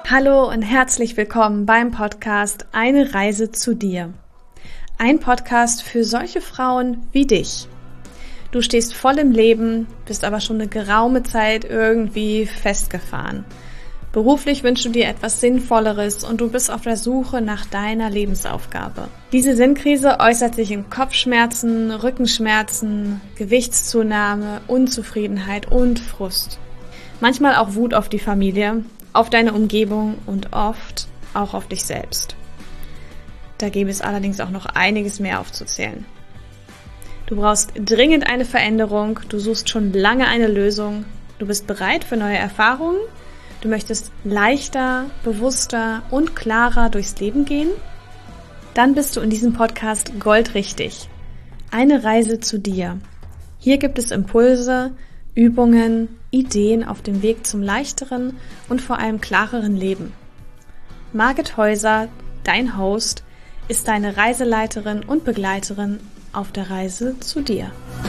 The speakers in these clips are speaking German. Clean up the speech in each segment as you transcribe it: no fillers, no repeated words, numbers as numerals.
Hallo und herzlich willkommen beim Podcast Eine Reise zu dir. Ein Podcast für solche Frauen wie dich. Du stehst voll im Leben, bist aber schon eine geraume Zeit irgendwie festgefahren. Beruflich wünschst du dir etwas Sinnvolleres und du bist auf der Suche nach deiner Lebensaufgabe. Diese Sinnkrise äußert sich in Kopfschmerzen, Rückenschmerzen, Gewichtszunahme, Unzufriedenheit und Frust. Manchmal auch Wut auf die Familie, auf deine Umgebung und oft auch auf dich selbst. Da gäbe es allerdings auch noch einiges mehr aufzuzählen. Du brauchst dringend eine Veränderung, du suchst schon lange eine Lösung, du bist bereit für neue Erfahrungen, du möchtest leichter, bewusster und klarer durchs Leben gehen? Dann bist du in diesem Podcast goldrichtig. Eine Reise zu dir. Hier gibt es Impulse, Übungen, Ideen auf dem Weg zum leichteren und vor allem klareren Leben. Margit Häuser, dein Host, ist deine Reiseleiterin und Begleiterin auf der Reise zu dir.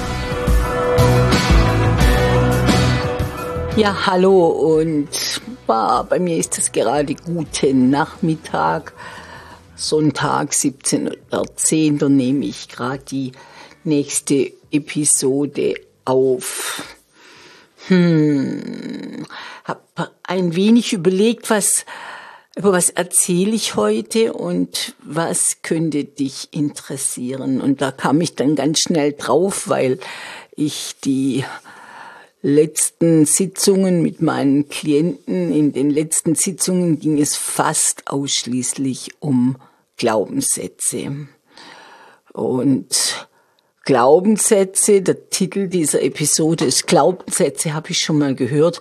Ja, hallo und bei mir ist es gerade guten Nachmittag, Sonntag 17.10 Uhr nehme ich gerade die nächste Episode auf. Hab ein wenig überlegt, über was erzähle ich heute und was könnte dich interessieren. Und da kam ich dann ganz schnell drauf, weil ich die letzten Sitzungen mit meinen Klienten, in den letzten Sitzungen ging es fast ausschließlich um Glaubenssätze. Und Glaubenssätze, der Titel dieser Episode ist Glaubenssätze, habe ich schon mal gehört.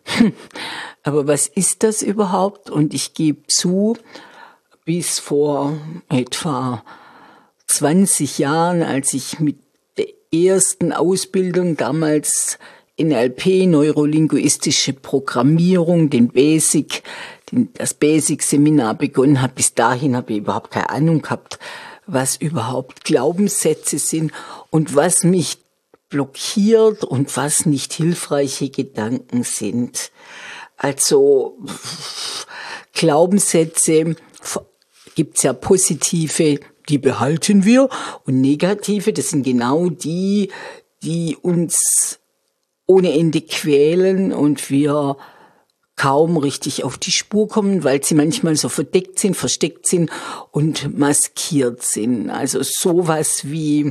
Aber was ist das überhaupt? Und ich gebe zu, bis vor etwa 20 Jahren, als ich mit der ersten Ausbildung damals NLP, neurolinguistische Programmierung, das Basic-Seminar begonnen habe, bis dahin habe ich überhaupt keine Ahnung gehabt, was überhaupt Glaubenssätze sind und was mich blockiert und was nicht hilfreiche Gedanken sind. Also Glaubenssätze gibt's ja positive, die behalten wir, und negative, das sind genau die uns ohne Ende quälen und wir kaum richtig auf die Spur kommen, weil sie manchmal so verdeckt sind, versteckt sind und maskiert sind. Also sowas wie: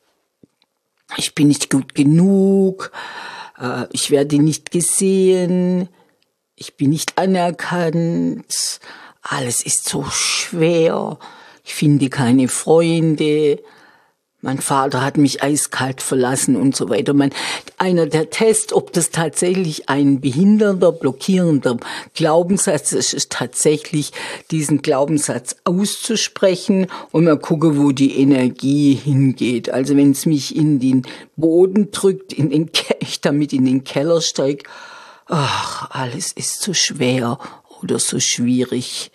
Ich bin nicht gut genug, ich werde nicht gesehen, ich bin nicht anerkannt, alles ist so schwer, ich finde keine Freunde, mein Vater hat mich eiskalt verlassen und so weiter. Einer der Tests, ob das tatsächlich ein behindernder, blockierender Glaubenssatz ist, ist tatsächlich diesen Glaubenssatz auszusprechen und mal gucken, wo die Energie hingeht. Also wenn es mich in den Boden drückt, ich damit in den Keller steige, ach, alles ist so schwer oder so schwierig,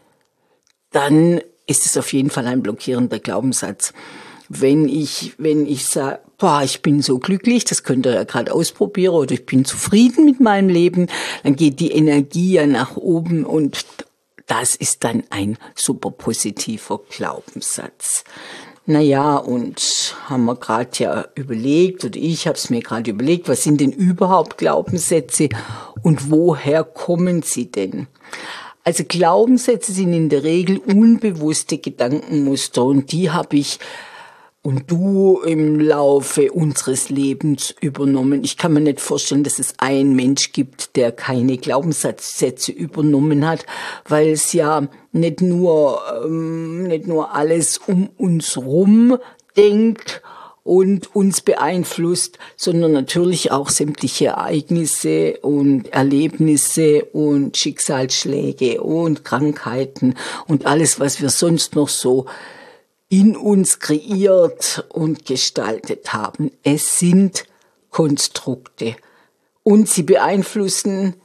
dann ist es auf jeden Fall ein blockierender Glaubenssatz. Wenn ich sage, ich bin so glücklich, das könnt ihr ja gerade ausprobieren, oder ich bin zufrieden mit meinem Leben, dann geht die Energie ja nach oben und das ist dann ein super positiver Glaubenssatz. Naja, und haben wir gerade ja überlegt, oder ich habe es mir gerade überlegt, was sind denn überhaupt Glaubenssätze und woher kommen sie denn? Also Glaubenssätze sind in der Regel unbewusste Gedankenmuster und die habe ich und du im Laufe unseres Lebens übernommen. Ich kann mir nicht vorstellen, dass es einen Mensch gibt, der keine Glaubenssätze übernommen hat, weil es ja nicht nur alles um uns rum denkt und uns beeinflusst, sondern natürlich auch sämtliche Ereignisse und Erlebnisse und Schicksalsschläge und Krankheiten und alles, was wir sonst noch so in uns kreiert und gestaltet haben. Es sind Konstrukte und sie beeinflussen,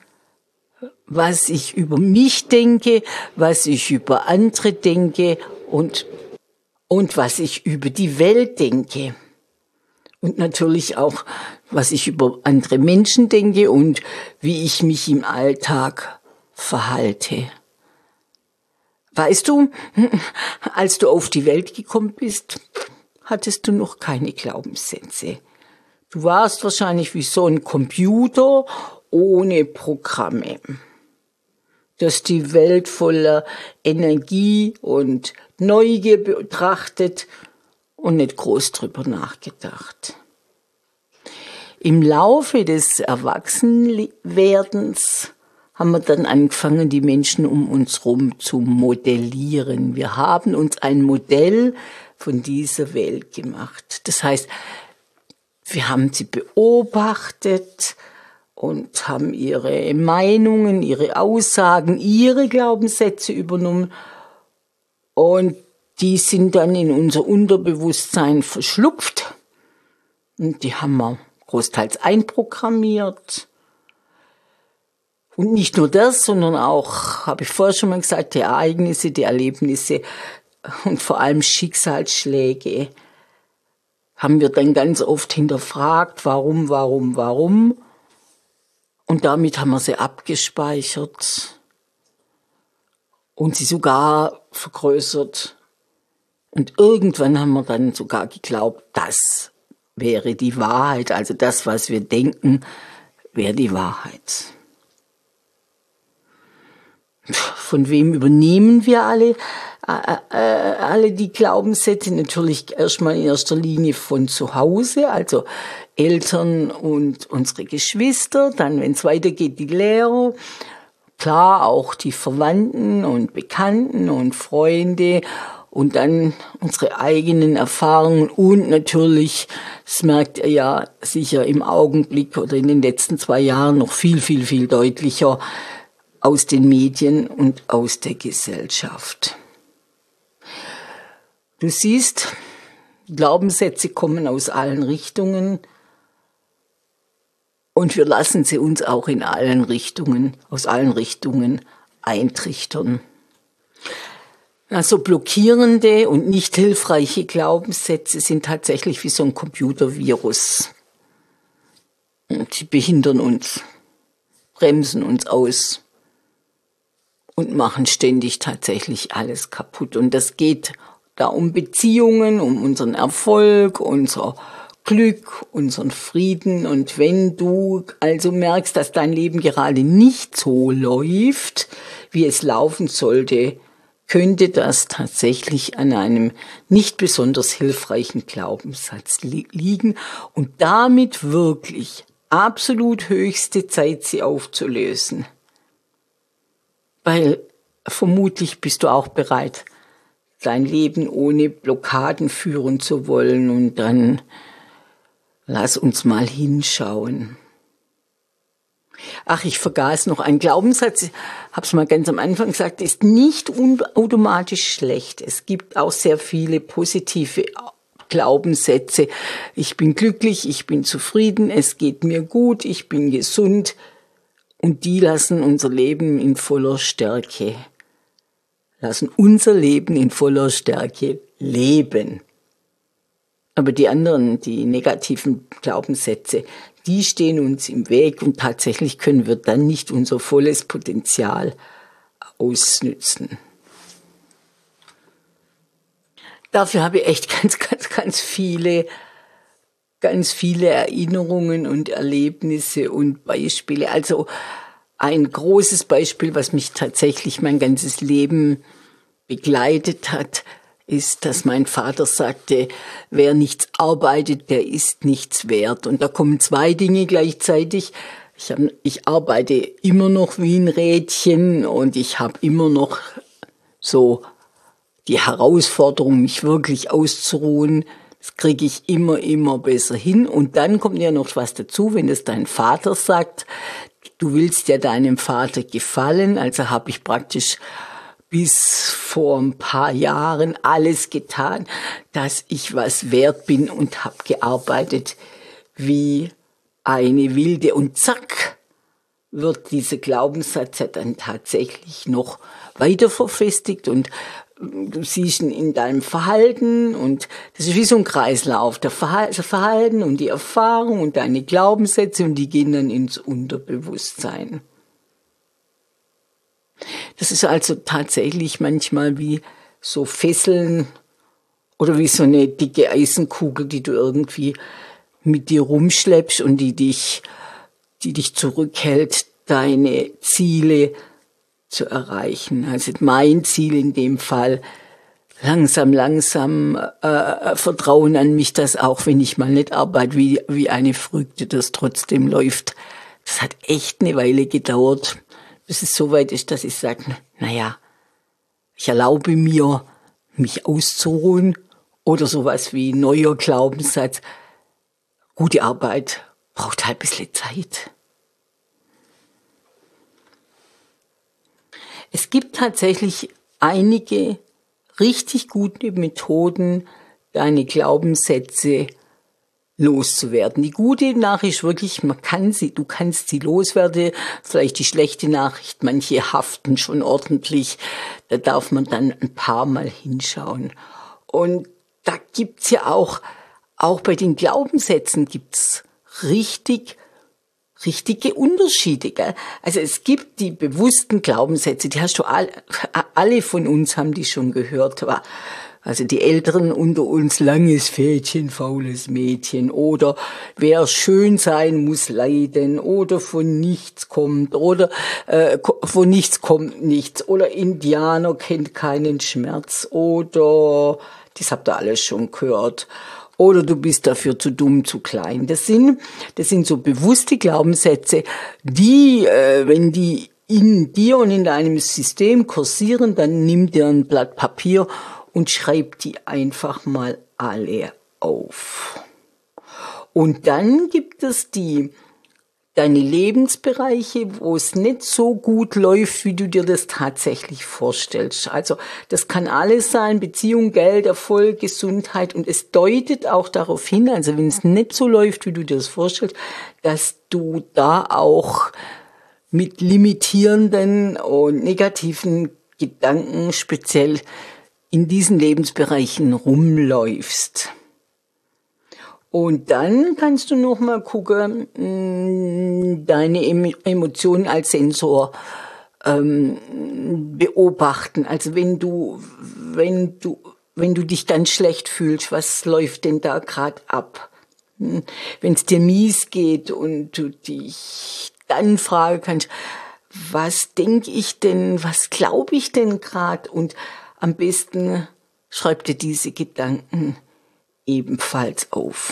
was ich über mich denke, was ich über andere denke und was ich über die Welt denke. Und natürlich auch, was ich über andere Menschen denke und wie ich mich im Alltag verhalte. Weißt du, als du auf die Welt gekommen bist, hattest du noch keine Glaubenssätze. Du warst wahrscheinlich wie so ein Computer ohne Programme, das die Welt voller Energie und Neugier betrachtet und nicht groß drüber nachgedacht. Im Laufe des Erwachsenwerdens haben wir dann angefangen, die Menschen um uns herum zu modellieren. Wir haben uns ein Modell von dieser Welt gemacht. Das heißt, wir haben sie beobachtet und haben ihre Meinungen, ihre Aussagen, ihre Glaubenssätze übernommen. Und die sind dann in unser Unterbewusstsein verschlupft. Und die haben wir großteils einprogrammiert. Und nicht nur das, sondern auch, habe ich vorher schon mal gesagt, die Ereignisse, die Erlebnisse und vor allem Schicksalsschläge haben wir dann ganz oft hinterfragt, warum. Und damit haben wir sie abgespeichert und sie sogar vergrößert. Und irgendwann haben wir dann sogar geglaubt, das wäre die Wahrheit. Also das, was wir denken, wäre die Wahrheit. Von wem übernehmen wir alle die Glaubenssätze? Natürlich erstmal in erster Linie von zu Hause, also Eltern und unsere Geschwister, dann, wenn es weitergeht, die Lehrer, klar auch die Verwandten und Bekannten und Freunde und dann unsere eigenen Erfahrungen und natürlich, das merkt ihr ja sicher im Augenblick oder in den letzten 2 Jahren noch viel, viel, viel deutlicher, aus den Medien und aus der Gesellschaft. Du siehst, Glaubenssätze kommen aus allen Richtungen und wir lassen sie uns auch aus allen Richtungen eintrichtern. Also blockierende und nicht hilfreiche Glaubenssätze sind tatsächlich wie so ein Computervirus. Sie behindern uns, bremsen uns aus und machen ständig tatsächlich alles kaputt. Und das geht da um Beziehungen, um unseren Erfolg, unser Glück, unseren Frieden. Und wenn du also merkst, dass dein Leben gerade nicht so läuft, wie es laufen sollte, könnte das tatsächlich an einem nicht besonders hilfreichen Glaubenssatz liegen und damit wirklich absolut höchste Zeit, sie aufzulösen. Weil vermutlich bist du auch bereit, dein Leben ohne Blockaden führen zu wollen. Und dann lass uns mal hinschauen. Ach, ich vergaß noch einen Glaubenssatz, hab's mal ganz am Anfang gesagt, ist nicht automatisch schlecht. Es gibt auch sehr viele positive Glaubenssätze. Ich bin glücklich, ich bin zufrieden, es geht mir gut, ich bin gesund. Und die lassen unser Leben in voller Stärke leben. Aber die anderen, die negativen Glaubenssätze, die stehen uns im Weg und tatsächlich können wir dann nicht unser volles Potenzial ausnützen. Dafür habe ich echt ganz viele Erinnerungen und Erlebnisse und Beispiele. Also ein großes Beispiel, was mich tatsächlich mein ganzes Leben begleitet hat, ist, dass mein Vater sagte, wer nichts arbeitet, der ist nichts wert. Und da kommen 2 Dinge gleichzeitig. Ich arbeite immer noch wie ein Rädchen und ich habe immer noch so die Herausforderung, mich wirklich auszuruhen. Das kriege ich immer besser hin. Und dann kommt ja noch was dazu, wenn es dein Vater sagt, du willst ja deinem Vater gefallen. Also habe ich praktisch bis vor ein paar Jahren alles getan, dass ich was wert bin und habe gearbeitet wie eine Wilde. Und zack, wird dieser Glaubenssatz ja dann tatsächlich noch weiter verfestigt und du siehst ihn in deinem Verhalten und das ist wie so ein Kreislauf, das Verhalten und die Erfahrung und deine Glaubenssätze und die gehen dann ins Unterbewusstsein. Das ist also tatsächlich manchmal wie so Fesseln oder wie so eine dicke Eisenkugel, die du irgendwie mit dir rumschleppst und die dich zurückhält, deine Ziele zu erreichen. Also mein Ziel in dem Fall, langsam Vertrauen an mich, dass auch wenn ich mal nicht arbeite wie eine Verrückte, das trotzdem läuft. Das hat echt eine Weile gedauert, bis es so weit ist, dass ich sage, naja, ich erlaube mir, mich auszuruhen, oder sowas wie neuer Glaubenssatz, gute Arbeit braucht halt ein bisschen Zeit. Es gibt tatsächlich einige richtig gute Methoden, deine Glaubenssätze loszuwerden. Die gute Nachricht ist wirklich, du kannst sie loswerden. Vielleicht die schlechte Nachricht, manche haften schon ordentlich. Da darf man dann ein paar Mal hinschauen. Und da gibt's ja auch bei den Glaubenssätzen gibt's richtige Unterschiede, gell? Also es gibt die bewussten Glaubenssätze, die hast du alle von uns haben die schon gehört, also die Älteren unter uns, langes Fädchen, faules Mädchen, oder wer schön sein muss leiden, oder von nichts kommt, oder von nichts kommt nichts, oder Indianer kennt keinen Schmerz, oder das habt ihr alles schon gehört. Oder du bist dafür zu dumm, zu klein. Das sind so bewusste Glaubenssätze, die, wenn die in dir und in deinem System kursieren, dann nimm dir ein Blatt Papier und schreib die einfach mal alle auf. Und dann gibt es deine Lebensbereiche, wo es nicht so gut läuft, wie du dir das tatsächlich vorstellst. Also das kann alles sein, Beziehung, Geld, Erfolg, Gesundheit, und es deutet auch darauf hin, also wenn es nicht so läuft, wie du dir das vorstellst, dass du da auch mit limitierenden und negativen Gedanken speziell in diesen Lebensbereichen rumläufst. Und dann kannst du noch mal gucken, deine Emotionen als Sensor beobachten. Also wenn du dich ganz schlecht fühlst, was läuft denn da gerade ab? Wenn es dir mies geht und du dich dann fragen kannst, was denke ich denn, was glaube ich denn gerade? Und am besten schreib dir diese Gedanken ebenfalls auf.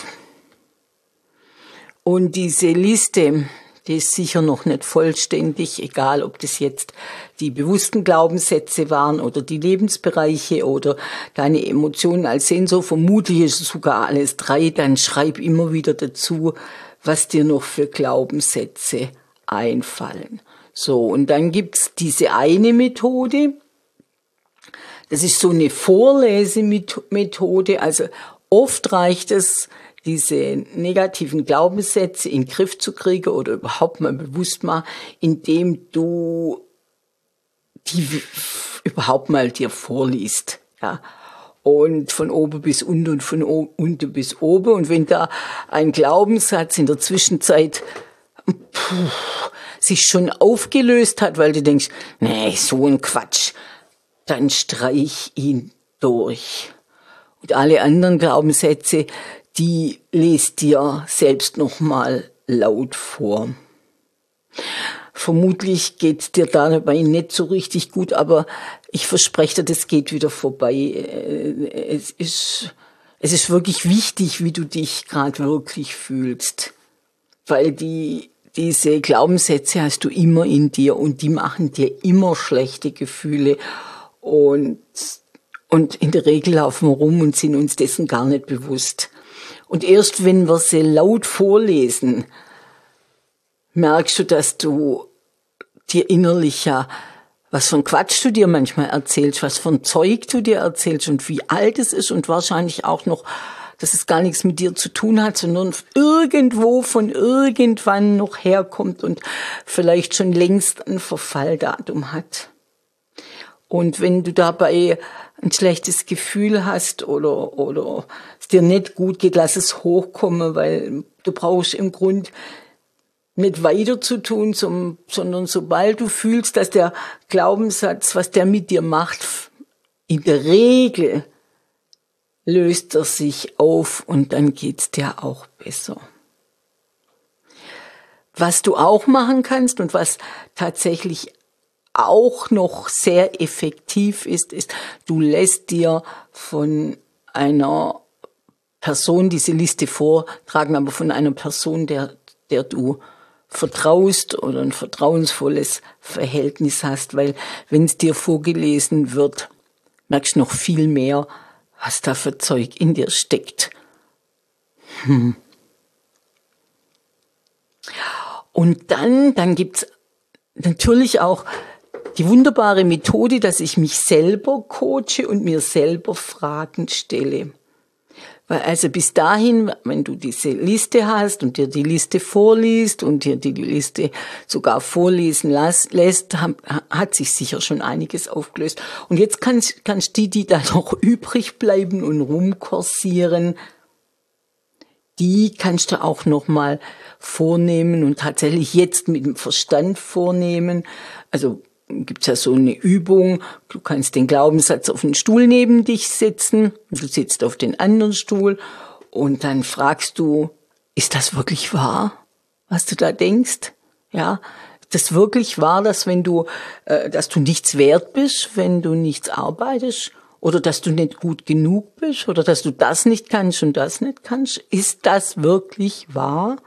Und diese Liste, die ist sicher noch nicht vollständig, egal ob das jetzt die bewussten Glaubenssätze waren oder die Lebensbereiche oder deine Emotionen als Sensor, vermutlich ist es sogar alles drei, dann schreib immer wieder dazu, was dir noch für Glaubenssätze einfallen. So, und dann gibt's diese eine Methode, das ist so eine Vorlesemethode, also oft reicht es, diese negativen Glaubenssätze in den Griff zu kriegen oder überhaupt mal bewusst mal, indem du die überhaupt mal dir vorliest, ja. Und von oben bis unten und von unten bis oben. Und wenn da ein Glaubenssatz in der Zwischenzeit sich schon aufgelöst hat, weil du denkst, nee, so ein Quatsch, dann streich ihn durch. Und alle anderen Glaubenssätze, die lest dir selbst nochmal laut vor. Vermutlich geht's dir dabei nicht so richtig gut, aber ich verspreche dir, das geht wieder vorbei. Es ist wirklich wichtig, wie du dich gerade wirklich fühlst. Weil diese Glaubenssätze hast du immer in dir und die machen dir immer schlechte Gefühle. Und in der Regel laufen wir rum und sind uns dessen gar nicht bewusst. Und erst wenn wir sie laut vorlesen, merkst du, dass du dir innerlich ja, was für ein Quatsch du dir manchmal erzählst, was für ein Zeug du dir erzählst und wie alt es ist und wahrscheinlich auch noch, dass es gar nichts mit dir zu tun hat, sondern irgendwo von irgendwann noch herkommt und vielleicht schon längst ein Verfalldatum hat. Und wenn du dabei ein schlechtes Gefühl hast oder es dir nicht gut geht, lass es hochkommen, weil du brauchst im Grund nicht weiter zu tun, sondern sobald du fühlst, dass der Glaubenssatz, was der mit dir macht, in der Regel löst er sich auf und dann geht's dir auch besser. Was du auch machen kannst und was tatsächlich auch noch sehr effektiv ist, du lässt dir von einer Person diese Liste vortragen, aber von einer Person, der du vertraust oder ein vertrauensvolles Verhältnis hast, weil wenn es dir vorgelesen wird, merkst du noch viel mehr, was da für Zeug in dir steckt. Und dann gibt's natürlich auch die wunderbare Methode, dass ich mich selber coache und mir selber Fragen stelle. Weil also bis dahin, wenn du diese Liste hast und dir die Liste vorliest und dir die Liste sogar vorlesen lässt, hat sich sicher schon einiges aufgelöst. Und jetzt kannst die da noch übrig bleiben und rumkursieren, die kannst du auch nochmal vornehmen und tatsächlich jetzt mit dem Verstand vornehmen. Also gibt's ja so eine Übung, du kannst den Glaubenssatz auf den Stuhl neben dich setzen, du sitzt auf den anderen Stuhl und dann fragst du, ist das wirklich wahr, was du da denkst? Ja, ist das wirklich wahr, dass dass du nichts wert bist, wenn du nichts arbeitest? Oder dass du nicht gut genug bist? Oder dass du das nicht kannst und das nicht kannst? Ist das wirklich wahr?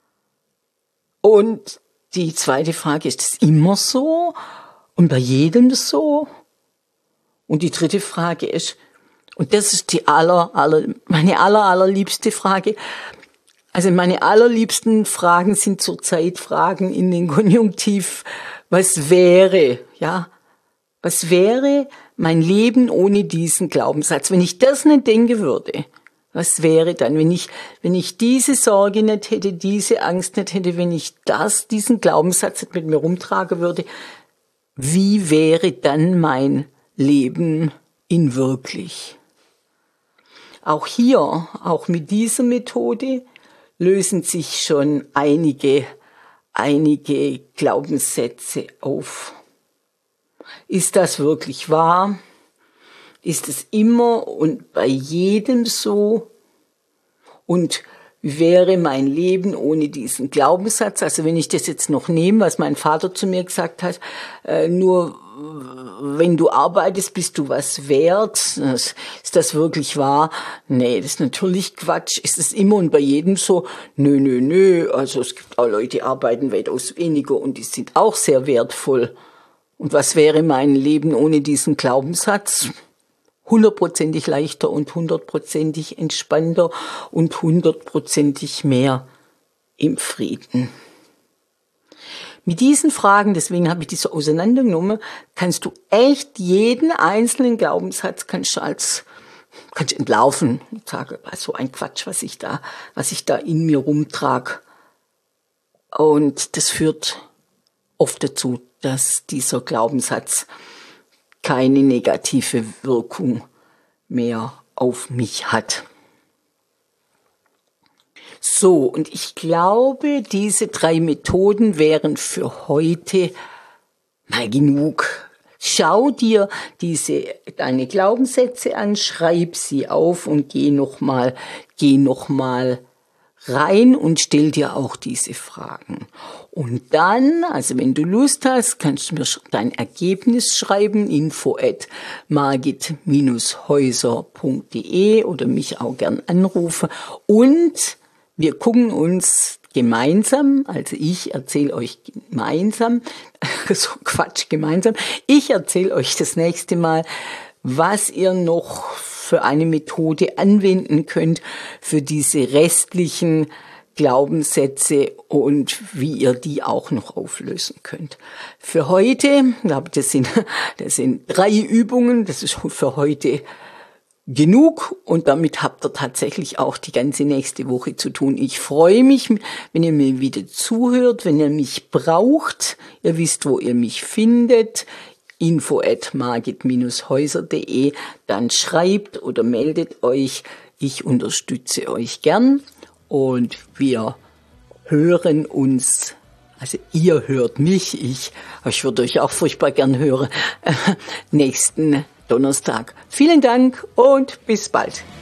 Und die zweite Frage, ist es immer so? Und bei jedem so? Und die dritte Frage ist, und das ist die meine allerliebste Frage. Also meine allerliebsten Fragen sind zurzeit Fragen in den Konjunktiv. Was wäre, ja? Was wäre mein Leben ohne diesen Glaubenssatz? Wenn ich das nicht denken würde, was wäre dann, wenn ich diese Sorge nicht hätte, diese Angst nicht hätte, wenn ich diesen Glaubenssatz nicht mit mir rumtragen würde, wie wäre dann mein Leben in wirklich? Auch mit dieser Methode lösen sich schon einige Glaubenssätze auf. Ist das wirklich wahr? Ist es immer und bei jedem so? Und wie wäre mein Leben ohne diesen Glaubenssatz? Also wenn ich das jetzt noch nehme, was mein Vater zu mir gesagt hat, nur wenn du arbeitest, bist du was wert. Ist das wirklich wahr? Nee, das ist natürlich Quatsch. Ist es immer und bei jedem so? Nö. Also es gibt auch Leute, die arbeiten weitaus weniger und die sind auch sehr wertvoll. Und was wäre mein Leben ohne diesen Glaubenssatz? 100% leichter und 100% entspannter und 100% mehr im Frieden. Mit diesen Fragen, deswegen habe ich die so auseinandergenommen, kannst du echt jeden einzelnen Glaubenssatz kannst du entlarven und sagen, so ein Quatsch, was ich da in mir rumtrage. Und das führt oft dazu, dass dieser Glaubenssatz keine negative Wirkung mehr auf mich hat. So, und ich glaube, diese 3 Methoden wären für heute mal genug. Schau dir deine Glaubenssätze an, schreib sie auf und geh noch mal rein und stell dir auch diese Fragen. Und dann, also wenn du Lust hast, kannst du mir dein Ergebnis schreiben, info@margit-häuser.de oder mich auch gern anrufen. Und wir gucken uns gemeinsam, also ich erzähle euch gemeinsam, ich erzähle euch das nächste Mal, was ihr noch für eine Methode anwenden könnt für diese restlichen Glaubenssätze und wie ihr die auch noch auflösen könnt. Für heute, das sind 3 Übungen, das ist für heute genug und damit habt ihr tatsächlich auch die ganze nächste Woche zu tun. Ich freue mich, wenn ihr mir wieder zuhört, wenn ihr mich braucht. Ihr wisst, wo ihr mich findet. info@margit-häuser.de, dann schreibt oder meldet euch. Ich unterstütze euch gern und wir hören uns Also ihr hört mich, ich würde euch auch furchtbar gern hören, nächsten Donnerstag. Vielen Dank und bis bald.